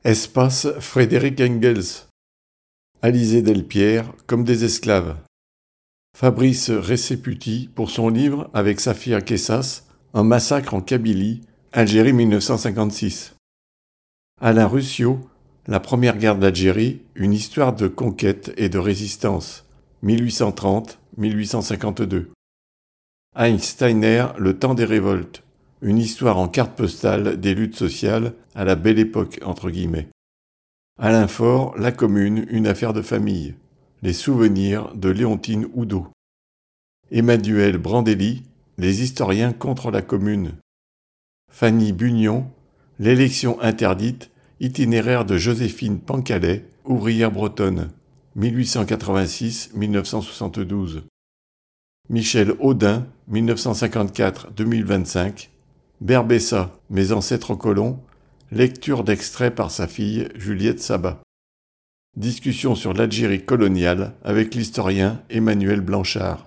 Espace Frédéric Engels. Alizé Delpierre comme des esclaves. Fabrice Reseputi pour son livre avec Safia Kessas, Un massacre en Kabylie, Algérie 1956. Alain Ruscio, La première guerre d'Algérie, une histoire de conquête et de résistance, 1830-1852. Heinz Steiner, Le temps des révoltes, une histoire en carte postale des luttes sociales à la belle époque entre guillemets. Alain Faure, La commune, une affaire de famille, les souvenirs de Léontine Oudot. Emmanuel Brandelli, Les historiens contre la commune. Fanny Bugnon, L'élection interdite, itinéraire de Joséphine Pancallet, ouvrière bretonne, 1886-1972. Michel Audin, 1954-2025. Berbessa, Mes ancêtres colons, lecture d'extraits par sa fille Juliette Sabat. Discussion sur l'Algérie coloniale avec l'historien Emmanuel Blanchard.